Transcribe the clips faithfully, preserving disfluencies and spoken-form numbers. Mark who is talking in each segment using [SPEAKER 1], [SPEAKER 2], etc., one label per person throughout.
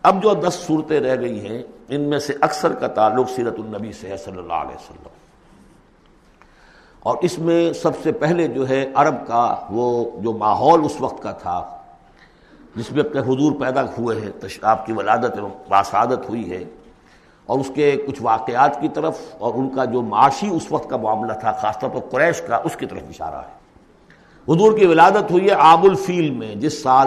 [SPEAKER 1] اب جو دس صورتیں رہ گئی ہیں ان میں سے اکثر کا تعلق سیرت النبی سے ہے صلی اللہ علیہ وسلم، اور اس میں سب سے پہلے جو ہے عرب کا وہ جو ماحول اس وقت کا تھا جس میں اپنے حضور پیدا ہوئے ہیں، آپ کی ولادت باسعادت ہوئی ہے، اور اس کے کچھ واقعات کی طرف اور ان کا جو معاشی اس وقت کا معاملہ تھا خاص طور پر قریش کا، اس کی طرف اشارہ ہے۔ حضور کی ولادت ہوئی ہے عام الفیل میں، جس سال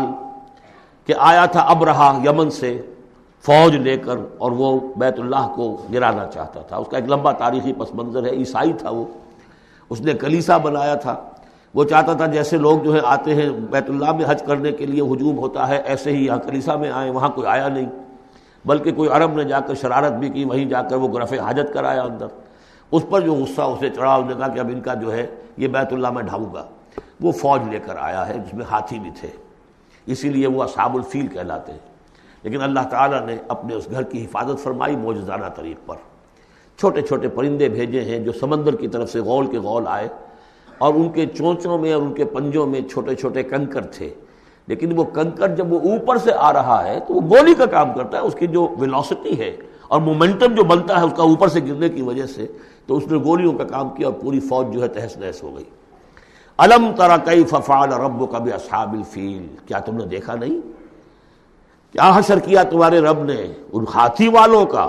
[SPEAKER 1] کہ آیا تھا ابرہہ یمن سے فوج لے کر، اور وہ بیت اللہ کو گرانا چاہتا تھا۔ اس کا ایک لمبا تاریخی پس منظر ہے، عیسائی تھا وہ، اس نے کلیسا بنایا تھا، وہ چاہتا تھا جیسے لوگ جو ہے آتے ہیں بیت اللہ میں حج کرنے کے لیے ہجوم ہوتا ہے، ایسے ہی یہاں کلیسا میں آئے۔ وہاں کوئی آیا نہیں، بلکہ کوئی عرب نے جا کر شرارت بھی کی، وہیں جا کر وہ رفع حاجت کرایا اندر۔ اس پر جو غصہ اسے چڑھا، اس نے کہا کہ اب ان کا جو ہے یہ بیت اللہ میں ڈھاؤں گا۔ وہ فوج لے کر آیا ہے جس میں ہاتھی بھی تھے، اسی لیے وہ اصحاب الفیل کہلاتے ہیں۔ لیکن اللہ تعالیٰ نے اپنے اس گھر کی حفاظت فرمائی معجزانہ طریق پر۔ چھوٹے چھوٹے پرندے بھیجے ہیں جو سمندر کی طرف سے غول کے غول آئے، اور ان کے چونچوں میں اور ان کے پنجوں میں چھوٹے چھوٹے کنکر تھے، لیکن وہ کنکر جب وہ اوپر سے آ رہا ہے تو وہ گولی کا کام کرتا ہے، اس کی جو ویلوسٹی ہے اور مومنٹم جو بنتا ہے اس کا اوپر سے گرنے کی وجہ سے، تو اس نے گولیوں کا کام کیا اور پوری فوج جو ہے تہس نہس ہو گئی۔ الم تر کیف فعل ربک باصحاب الفیل، کیا تم نے دیکھا نہیں کیا حشر کیا تمہارے رب نے ان ہاتھی والوں کا۔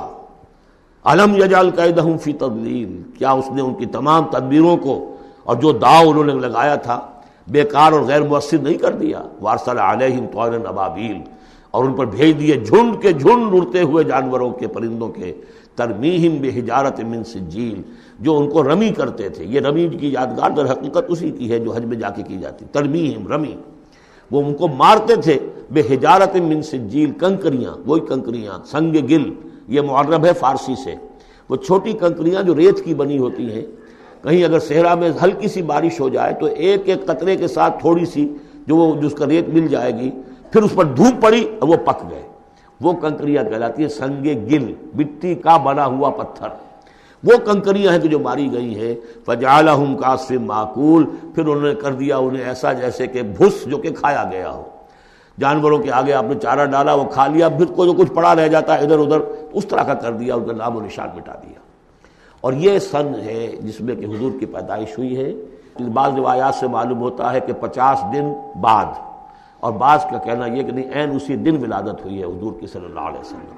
[SPEAKER 1] الم یجعل کیدہم فی تضلیل، کیا اس نے ان کی تمام تدبیروں کو اور جو داؤ انہوں نے لگایا تھا بیکار اور غیر مؤثر نہیں کر دیا۔ وارسل علیہم طیرا ابابیل، اور ان پر بھیج دیے جھنڈ کے جھنڈ اڑتے ہوئے جانوروں کے، پرندوں کے، ترمیہم بحجارۃ من سجیل، جو ان کو رمی کرتے تھے۔ یہ رمی کی یادگار در حقیقت اسی کی ہے جو حج میں جا کے کی جاتی، ترمیہم رمی، وہ ان کو مارتے تھے بحجارۃ من سجیل، کنکریاں، وہی کنکریاں، سنگ گل، یہ معرب ہے فارسی سے، وہ چھوٹی کنکریاں جو ریت کی بنی ہوتی ہیں۔ کہیں اگر صحرا میں ہلکی سی بارش ہو جائے تو ایک ایک قطرے کے ساتھ تھوڑی سی جو وہ جس کا ریت مل جائے گی، پھر اس پر دھوپ پڑی اور وہ پک گئے، وہ کنکریاں کہلاتی ہیں سنگ گل، مٹی کا بنا ہوا پتھر۔ وہ کنکریاں ہیں کہ جو ماری گئی ہیں، فجعلہم کعصف ماکول، پھر انہوں نے کر دیا انہیں ایسا جیسے کہ بھس جو کہ کھایا گیا ہو۔ جانوروں کے آگے آپ نے چارہ ڈالا، وہ کھا لیا، پھر کو جو کچھ پڑا رہ جاتا ہے ادھر ادھر، اس طرح کا کر دیا، ان کا نام و نشان مٹا دیا۔ اور یہ سن ہے جس میں کہ حضور کی پیدائش ہوئی ہے۔ بعض روایات سے معلوم ہوتا ہے کہ پچاس دن بعد، اور بعض کا کہنا یہ کہ نہیں عین اسی دن ولادت ہوئی ہے حضور کی صلی اللہ علیہ وسلم۔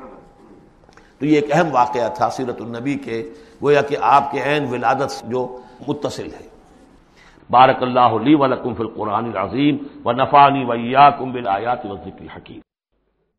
[SPEAKER 1] تو یہ ایک اہم واقعہ تھا سیرت النبی کے، گویا کہ آپ کے عین ولادت سے جو متصل ہے۔ بارک اللہ لی ولکم فی القرآن العظیم ونفعنی وإیاکم بالآیات والذکر الحکیم۔